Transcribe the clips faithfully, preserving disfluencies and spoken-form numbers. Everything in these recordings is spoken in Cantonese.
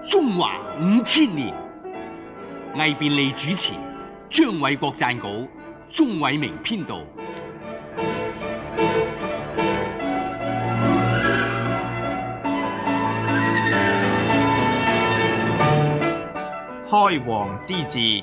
中華五千年，魏便利主持，張偉國撰稿，鍾偉明編導。 開皇之治。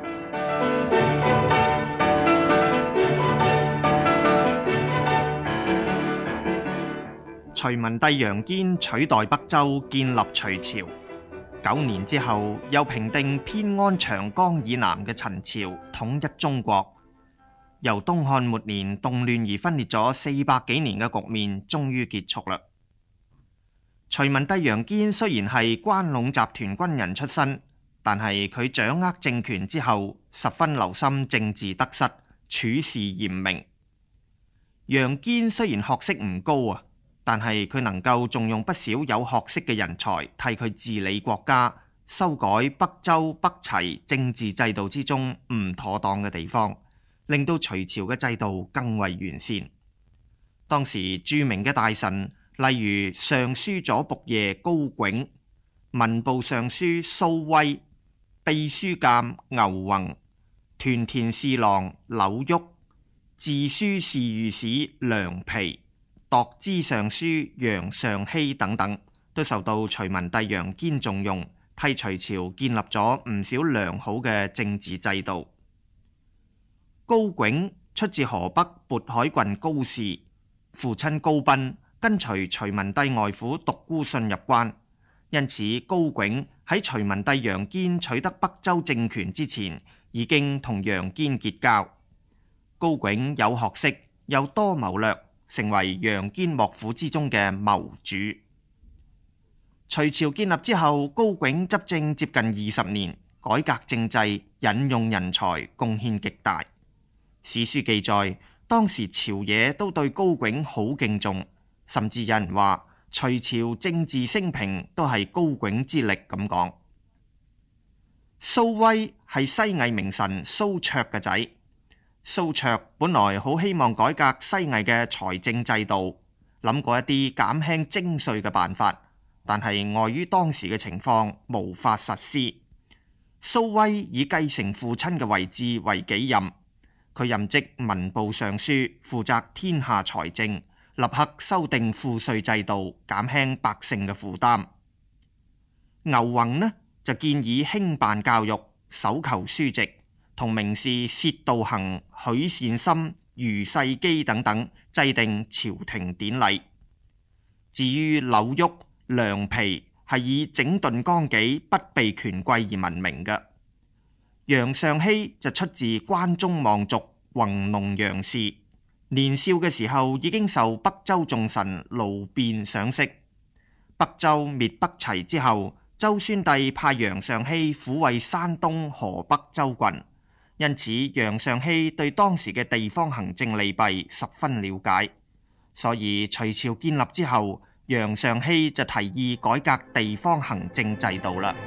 隋文帝楊堅取代北周，建立隋朝。九年之後，又平定偏安長江以南嘅陳朝，統一中國。由東漢末年動亂而分裂咗四百幾年嘅局面，終於結束啦。隋文帝楊堅雖然係關隴集團軍人出身，但係佢掌握政權之後，十分留心政治得失，處事嚴明。楊堅雖然學識唔高啊，但係佢能夠重用不少有學識嘅人才，替佢治理國家，修改北周北齊政治制度之中唔妥當嘅地方，令到隋朝嘅制度更為完善。當時著名嘅大臣，例如尚書左僕射高炯、文部尚書蘇威、秘書監牛弘、屯田侍郎柳旭、治書侍御史梁皮、度支尚書楊尚熙等等，都受到隋文帝楊堅重用，替隋朝建立咗唔少良好嘅政治制度。高炯出自河北渤海郡高氏，父親高斌跟隨隋文帝外父獨孤信入關，因此高炯喺隋文帝楊堅取得北周政權之前，已經同楊堅結交。高炯有學識，又多謀略，成為楊堅幕府之中嘅謀主。隋朝建立之後，高炯執政接近二十年，改革政制，引用人才，貢獻極大。史書記載，當時朝野都對高炯好敬重，甚至有人話隋朝政治升平都係高炯之力咁講。蘇威係西魏名臣蘇綽嘅仔。蘇綽本來好希望改革西魏嘅財政制度，諗過一啲減輕徵稅嘅辦法，但係礙於當時嘅情況無法實施。蘇威以繼承父親嘅位置為己任，佢任職文部尚書，負責天下財政，立刻修訂賦稅制度，減輕百姓嘅負擔。牛弘呢就建議興辦教育，搜求書籍，同名士薛道衡、許善深、余世基等等制定朝廷典禮。至於柳旭、梁皮係以整頓綱紀、不避權貴而聞名嘅。楊尚熙就出自關中望族弘農楊氏，年少嘅時候已經受北周重臣盧辯賞識。北周滅北齊之後，周宣帝派楊尚熙撫慰山東、河北州郡。因此，楊尚熙對當時嘅地方行政利弊十分了解，所以隋朝建立之後，楊尚熙就提議改革地方行政制度啦。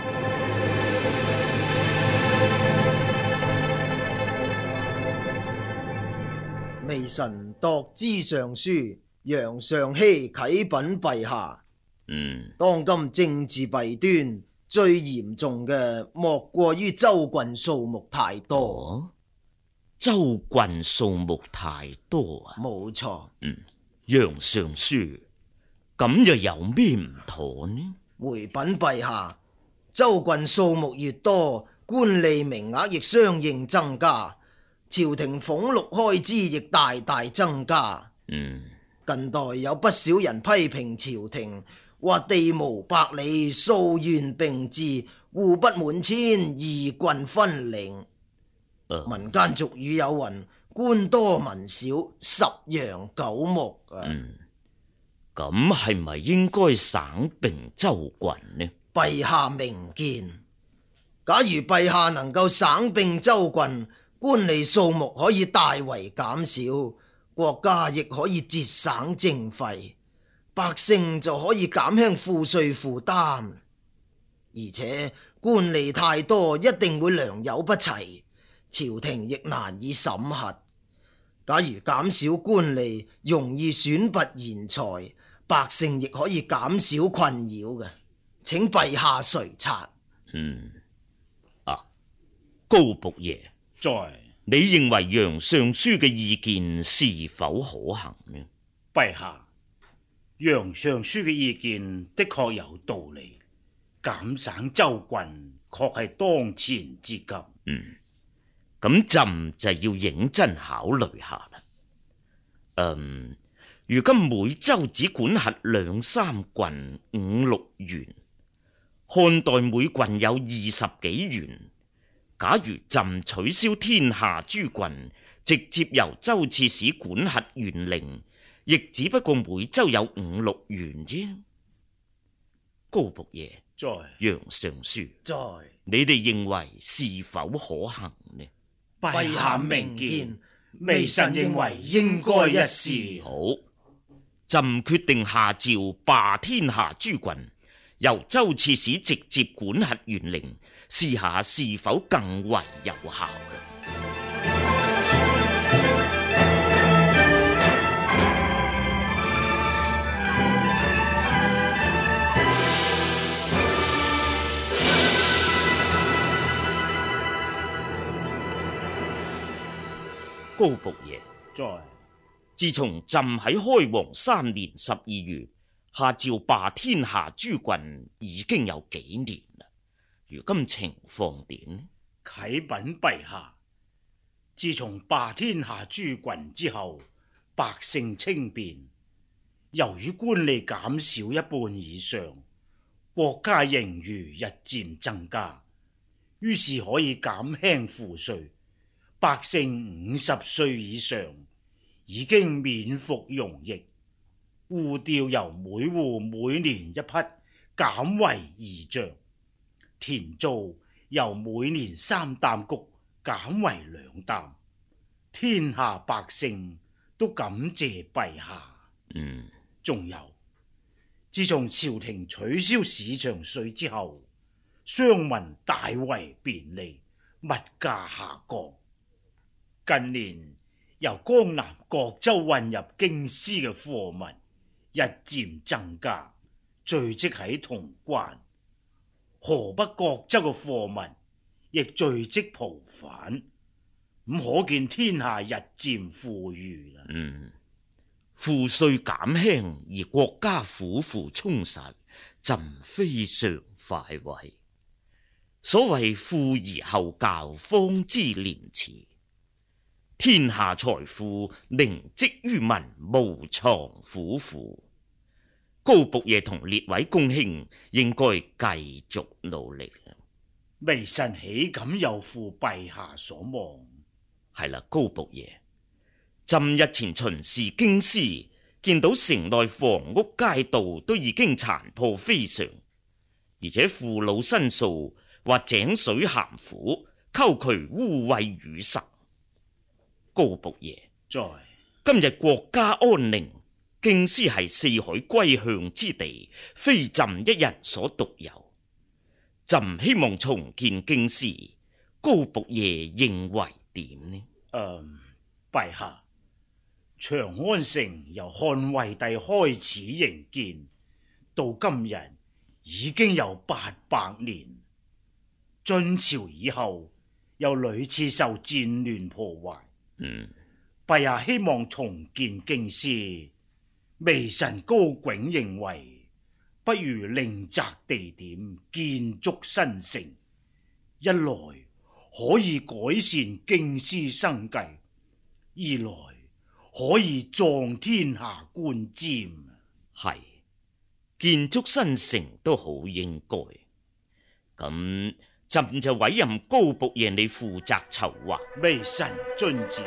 微臣度支尚書楊尚熙啟稟陛下。 嗯， 當今政治弊端最嚴重嘅，莫過於州郡數目太多。 哦，州郡數目太多啊？ 冇錯。 嗯，楊尚書，咁又有咩唔妥呢？ 回稟陛下，州郡數目越多，官吏名額亦相應增加，朝廷俸祿開支亦大大增加。 嗯， 近代有不少人批評朝廷，話地無百里，數縣並治，戶不滿千，二郡分陵。 呃、 民間俗語有云：官多民少，十羊九牧啊。 嗯，咁係咪應該省並州郡呢？ 陛下明見，假如陛下能夠省並州郡，官吏數目可以大為減少，國家亦可以節省政費，百姓就可以減輕賦稅負擔。而且官吏太多，一定會良莠不齊，朝廷亦難以審核。假如減少官吏，容易選拔賢才，百姓亦可以減少困擾嘅。 請陛下垂察。 嗯，啊，高僕爺， 在你認為楊尚書嘅意見是否可行呢？ 陛下，楊尚書嘅意見的確有道理，減省州郡確係當前之急。 嗯，咁朕就要認真考慮下啦。嗯，如今每州只管轄兩三郡五六縣，漢代每郡有二十幾縣。假如朕取消天下諸郡，直接由州刺史管轄縣令，亦只不過每州有五六縣啫。高僕爺， 在楊尚書， 在你哋認為是否可行呢？ 陛下明見， 微臣認為應該一試。 好，朕決定下詔罷天下諸郡，由州刺史直接管轄縣令，試下是否更為有效。高僕爺， 在自從朕喺開皇三年十二月下詔罷天下諸郡，已經有幾年啦。如今情況點呢？ 啟稟陛下，自從罷天下諸郡之後，百姓清便，由於官吏減少一半以上，國家盈餘日漸增加，於是可以減輕賦稅。百姓五十歲以上已經免服徭役，戶調由每戶每年一匹減為二丈，田租由每年三擔穀減為兩擔，天下百姓都感謝陛下。 嗯， 仲有，自從朝廷取消市場稅之後，商民大為便利，物價下降。近年由江南各州運入京師嘅貨物日漸增加，聚積喺潼關；河北各州嘅貨物亦聚積蒲返，咁可見天下日漸富裕啦。 嗯，賦稅減輕而國家府庫充實，朕非常快慰。所謂富而後教，方知廉恥。天下財富寧積於民，無藏府庫。高僕爺同列位公卿應該繼續努力。 微臣豈敢有負陛下所望？ 係啦，高僕爺，朕日前巡視京師，見到城內房屋街道都已經殘破非常，而且父老申訴話井水鹹苦，溝渠污穢淤塞。高僕爺， 在今日國家安寧，京師係四海歸向之地，非朕一人所獨有。朕希望重建京師，高僕爺認為點呢？ 嗯，陛下，長安城由漢惠帝開始營建，到今日已經有八百年。晉朝以後又屢次受戰亂破壞。 嗯， 陛下希望重建京師，微臣高迥認為，不如另擇地點建築新城，一來可以改善京師生計，二來可以壯天下觀瞻。 係建築新城都好應該。咁朕就委任高僕爺你負責籌劃。 微臣遵旨。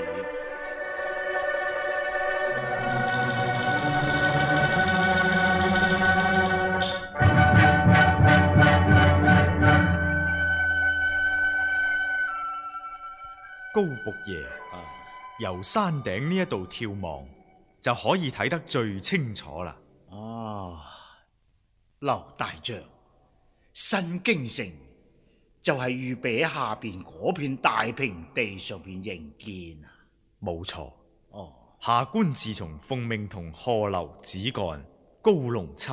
高僕爺， 啊， 由山頂呢一度眺望，就可以睇得最清楚啦。 啊，劉大將，新京城就係預備喺下邊嗰片大平地上邊營建啊？ 冇錯。 哦， 下官自從奉命同賀劉子幹、高龍叉、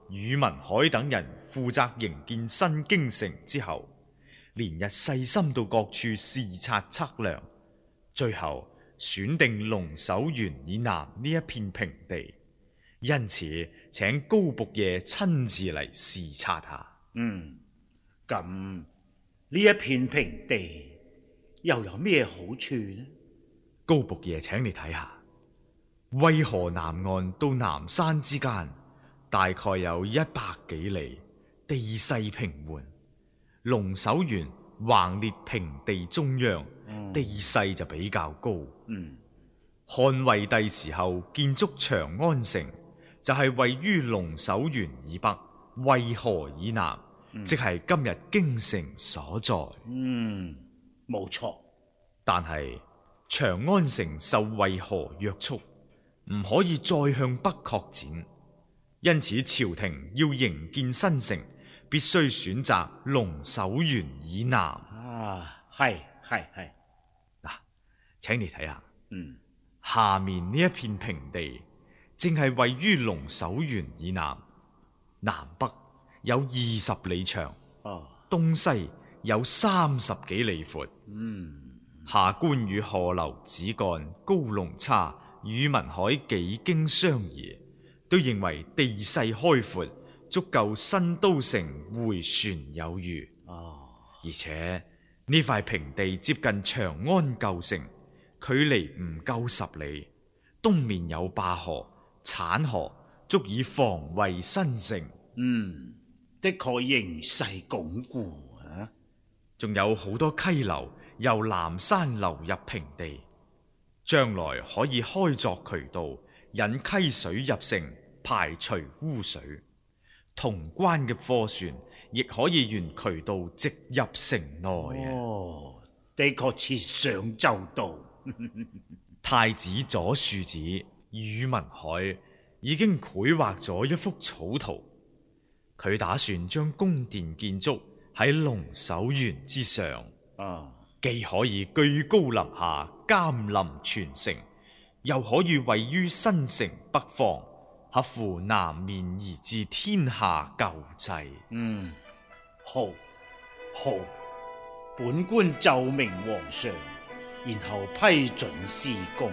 宇文海等人負責營建新京城之後，連日細心到各處視察測量，最後選定龍首原以南呢一片平地，因此請高僕爺親自嚟視察下。 嗯，咁呢一片平地又有咩好處呢？ 高僕爺，請你睇下，渭河南岸到南山之間大概有一百幾里，地勢平緩。龍首原橫列平地中央，嗯、地勢就比較高。 嗯， 漢惠帝時候建築長安城，就係、是、位於龍首原以北，渭河以南，嗯、即係今日京城所在。 嗯，冇錯。 但係長安城受渭河約束，唔可以再向北擴展，因此朝廷要營建新城，必須選擇龍首原以南。 啊，係係係。 嗱，請你睇下， 嗯， 下面呢一片平地，正係位於龍首原以南，南北有二十里長， 哦， 東西有三十幾里闊。 嗯。 下官與賀樓子幹、高龍叉、宇文海幾經商議，都認為地勢開闊，足夠新都城回旋有餘。 哦， 而且呢塊平地接近長安舊城，距離唔夠十里，東面有灞河、產河，足以防衛新城。 嗯，的確形勢鞏固啊！ 仲有好多溪流由南山流入平地，將來可以開鑿渠道，引溪水入城，排除污水。潼關嘅貨船亦可以沿渠道直入城內。 哦，的確設想周到。 太子左庶子宇文海已經繪畫咗一幅草圖，佢打算將宮殿建築喺龍首原之上。 啊， 既可以居高臨下監臨全城，又可以位於新城北方，合乎南面而治天下舊制。 嗯，好，好，本官奏明皇上，然後批准施工。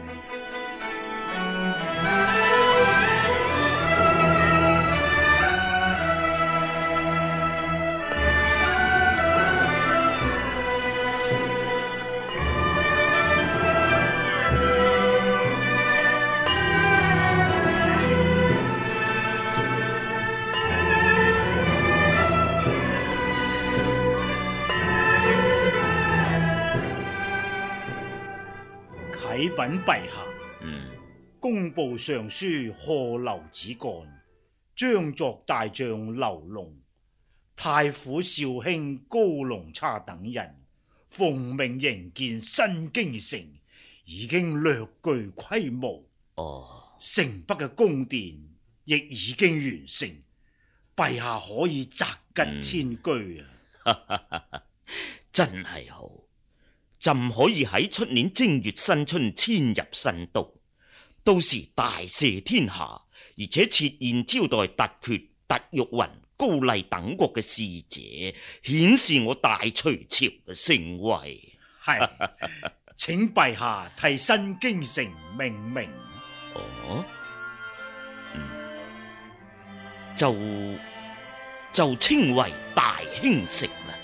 啟稟陛下， 嗯， 工部尚書賀樓子幹、張作大將劉龍、太府少卿高龍叉等人奉命營建新京城，已經略具規模。 哦， 城北嘅宮殿亦已經完成，陛下可以擇吉遷居啊！ 真係好。朕可以喺出年正月新春遷入新都，到時大赦天下，而且設宴招待突厥、突玉雲、高麗等國嘅使者，顯示我大隋朝嘅盛威。 係，請陛下替新京城命名。 哦，嗯，就就稱為大興城啦。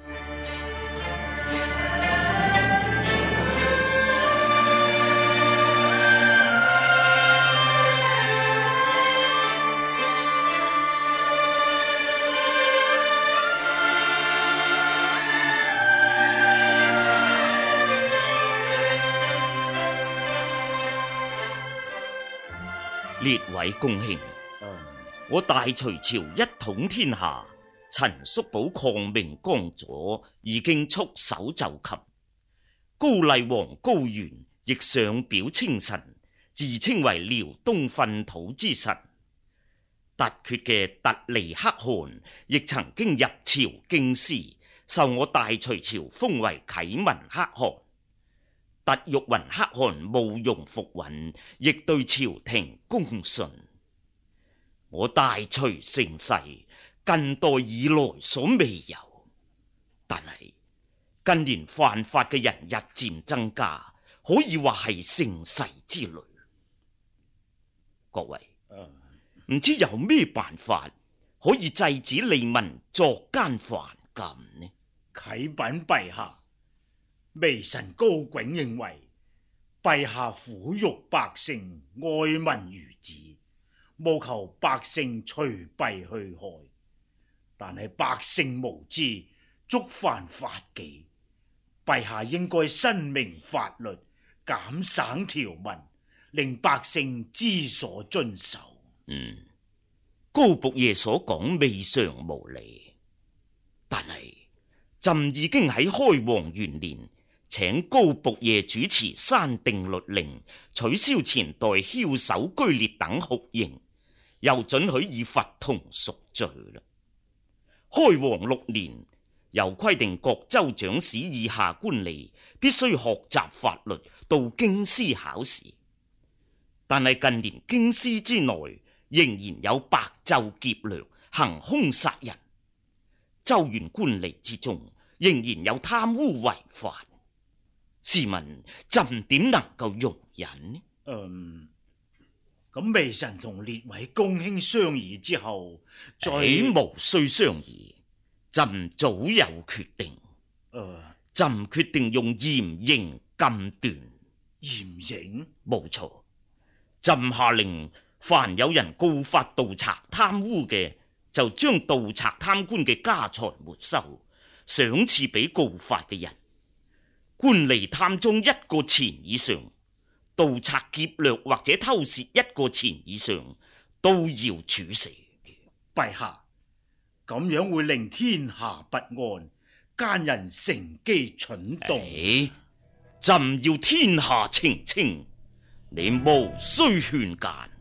列位公卿， 嗯、 我大隋朝一統天下，陳叔寶抗命剛左，已經束手就擒。高麗王高原亦上表稱臣，自稱為遼東糞土之神。突厥嘅突利可汗亦曾經入朝京師，受我大隋朝封為啟文可汗。突玉雲可汗慕容復允，亦對朝廷恭順。 我大隋盛世近代以來所未有，但係近年犯法嘅人日漸增加，可以話係盛世之累。各位，唔知有咩辦法可以制止利民作奸犯禁呢？ 啟稟陛下，微臣高炯認為，陛下撫育百姓，愛民如子，務求百姓除弊去害。但係百姓無知，觸犯法紀，陛下應該申明法律，減省條文，令百姓知所遵守。 嗯，高僕爺所講未嘗無理，但係朕已經喺開皇元年請高僕爺主持刪定律令，取消前代梟首居列等酷刑，又准許以罰同贖罪啦。開皇六年，又規定各州長史以下官吏必須學習法律，到京師考試。但係近年京師之內仍然有白晝劫掠、行兇殺人，州縣官吏之中仍然有貪污違法。試問朕點能夠容忍呢？ 嗯，咁微臣同列位公卿商議之後，再無需商議，朕早有決定。 誒， 朕決定用嚴刑禁斷。 嚴刑？ 冇錯，朕下令，凡有人告發盜賊貪污嘅，就將盜賊貪官嘅家財沒收，賞賜俾告發嘅人。官吏貪贓一個錢以上，盜賊劫掠或者偷竊一個錢以上，都要處死。 陛下，咁樣會令天下不安，奸人乘機蠢動。 哎，朕要天下澄清，你無需勸諫。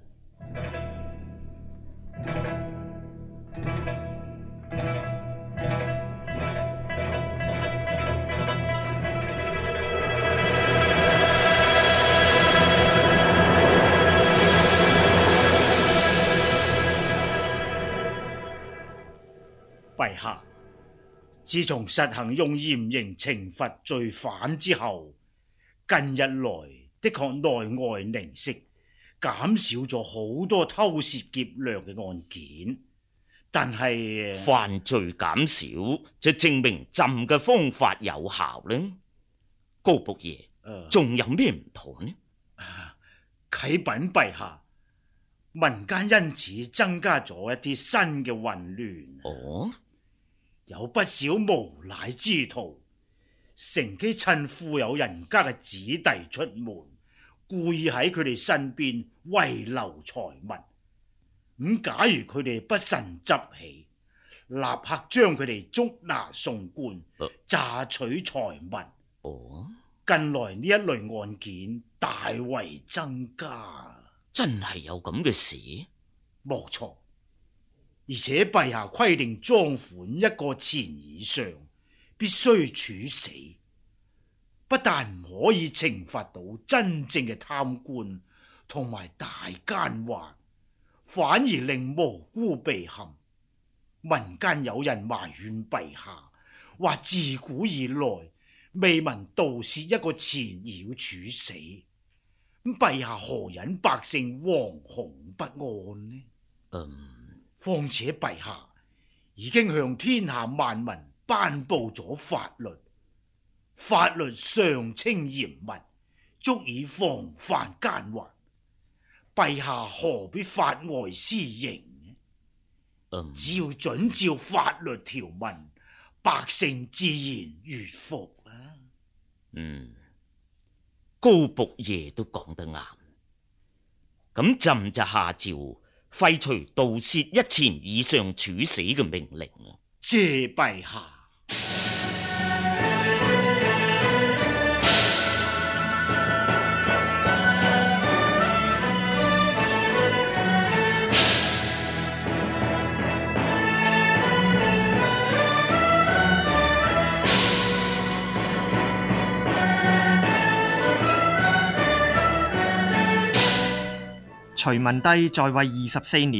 陛下，自從實行用嚴刑懲罰罪犯之後，近日來的確內外凝釋，減少咗好多偷竊劫掠嘅案件。但係犯罪減少，就證明朕嘅方法有效呢？高僕爺，仲、呃、有咩唔妥呢？ 啟稟陛下，民間因此增加咗一啲新嘅混亂。 哦， 有不少無賴之徒，乘機趁富有人家嘅子弟出門，故意喺佢哋身邊遺留財物。咁假如佢哋不慎執起，立刻將佢哋捉拿送官，榨取財物。 哦， 近來呢一類案件大為增加。 真係有咁嘅事？ 冇錯。而且陛下規定贓款一個錢以上必須處死，不但唔可以懲罰到真正嘅貪官同埋大奸猾，反而令無辜被陷。民間有人埋怨陛下，話自古以來未聞盜竊一個錢要處死，咁陛下何忍百姓惶恐不安呢？ 嗯。 況且陛下已經向天下萬民頒布咗法律，法律上清嚴密，足以防範奸猾。陛下何必法外施刑呢？ 嗯， 只要遵照法律條文，百姓自然悅服啦。 嗯，高僕爺都講得啱，咁朕就下詔廢除盜竊一錢以上處死嘅命令啊！ 謝陛下。 隋文帝在位二十四年，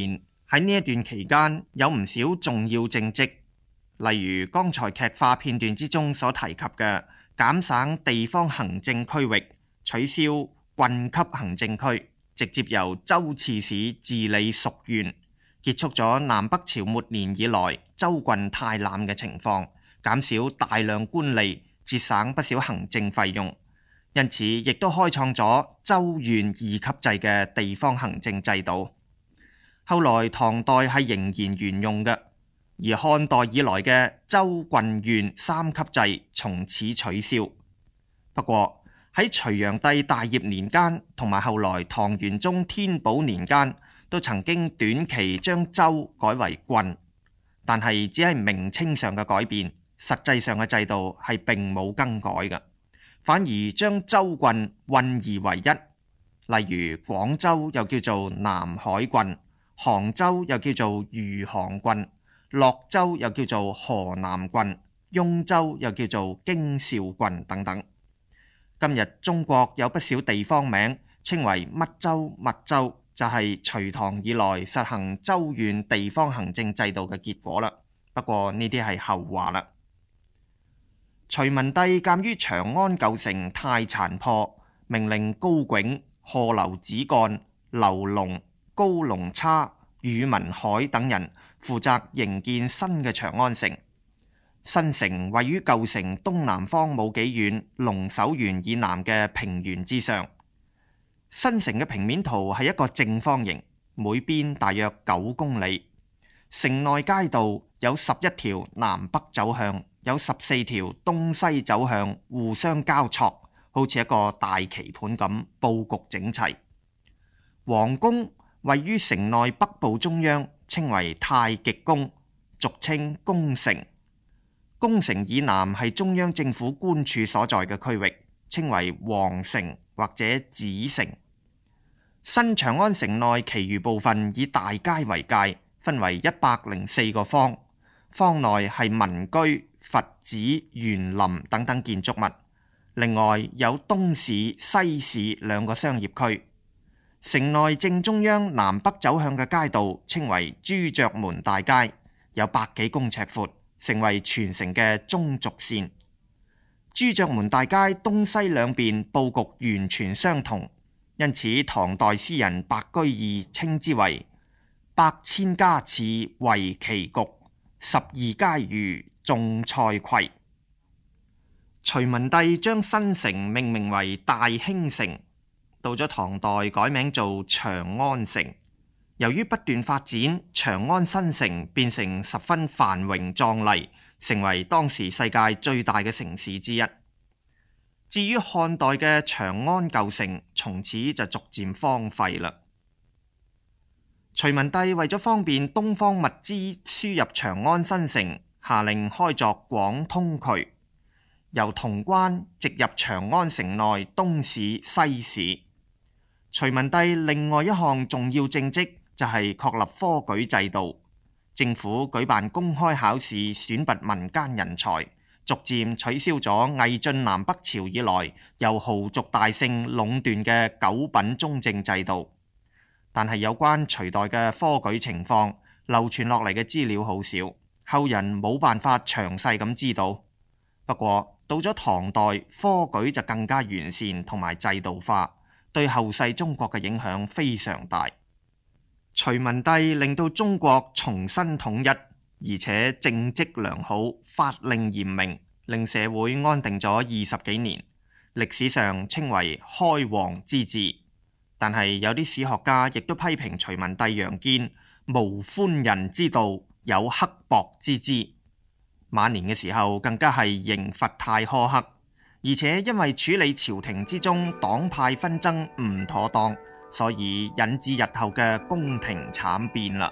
喺呢一段期間，有唔少重要政績，例如剛才劇化片段之中所提及嘅減省地方行政區域，取消郡級行政區，直接由州刺史治理屬縣，結束咗南北朝末年以來州郡太濫嘅情況，減少大量官吏，節省不少行政費用，因此亦都開創咗州縣二級制嘅地方行政制度。後來唐代係仍然沿用嘅，而漢代以來嘅州郡縣三級制從此取消。不過喺隋煬帝大業年間同埋後來唐玄宗天寶年間，都曾經短期將州改為郡，但係只係名稱上嘅改變，實際上嘅制度係並冇更改嘅，反而將州郡混而為一。例如廣州又叫做南海郡，杭州又叫做餘杭郡，樂州又叫做河南郡，雍州又叫做京兆郡等等。今日中國有不少地方名稱為乜州乜州，就係隋唐以來實行州縣地方行政制度嘅結果啦。不過呢啲係後話啦。隋文帝鑑於長安舊城太殘破，命令高炯、賀樓子幹、劉龍、高龍叉、宇文海等人負責營建新嘅長安城。新城位於舊城東南方冇幾遠，龍首原以南嘅平原之上。新城嘅平面圖係一個正方形，每邊大約九公里。城內街道有十一條南北走向，有十四條東西走向，互相交錯，好似一個大棋盤咁，佈局整齊。皇宮位於城內北部中央，稱為太極宮，俗稱宮城。宮城以南係中央政府官署所在嘅區域，稱為皇城或者子城。新長安城內其餘部分以大街為界，分為一百零四個坊，坊內係民居、佛寺、園林等等建築物。另外有東市、西市兩個商業區。城內正中央南北走向嘅街道稱為朱雀門大街，有百幾公尺闊，成為全城嘅中軸線。朱雀門大街東西兩邊佈局完全相同，因此唐代詩人白居易稱之為百千家似圍棋局，十二街如種菜葵。隋文帝將新城命名為大興城，到咗唐代改名做長安城。由於不斷發展，長安新城變成十分繁榮壯麗，成為當時世界最大嘅城市之一。至於漢代嘅長安舊城，從此就逐漸荒廢啦。隋文帝為咗方便東方物資輸入長安新城，下令開鑿廣通渠，由潼關直入長安城內東市、西市。隋文帝另外一項重要政績就係確立科舉制度，政府舉辦公開考試選拔民間人才，逐漸取消咗魏晉南北朝以來由豪族大姓壟斷嘅九品中正制度。但係有關隋代嘅科舉情況，流傳落嚟嘅資料好少，後人冇辦法詳細咁知道。不過到咗唐代，科舉就更加完善同埋制度化，對後世中國嘅影響非常大。隋文帝令到中國重新統一，而且政績良好，法令嚴明，令社會安定咗二十幾年，歷史上稱為開皇之治。但係有啲史學家亦都批評隋文帝楊堅無寬仁之道，有刻薄之姿。晚年嘅時候更加係刑罰太苛刻，而且因為處理朝廷之中黨派紛爭唔妥當，所以引致日後嘅宮廷慘變啦。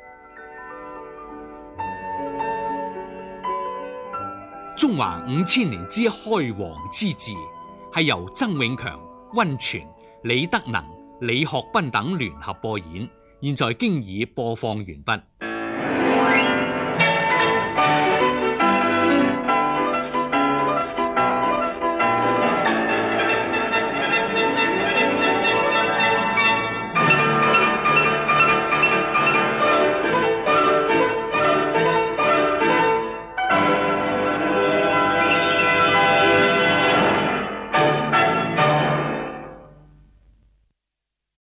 中華五千年之開皇之治係由曾永強、溫泉、李德能、李學斌等聯合播演，現在經已播放完畢。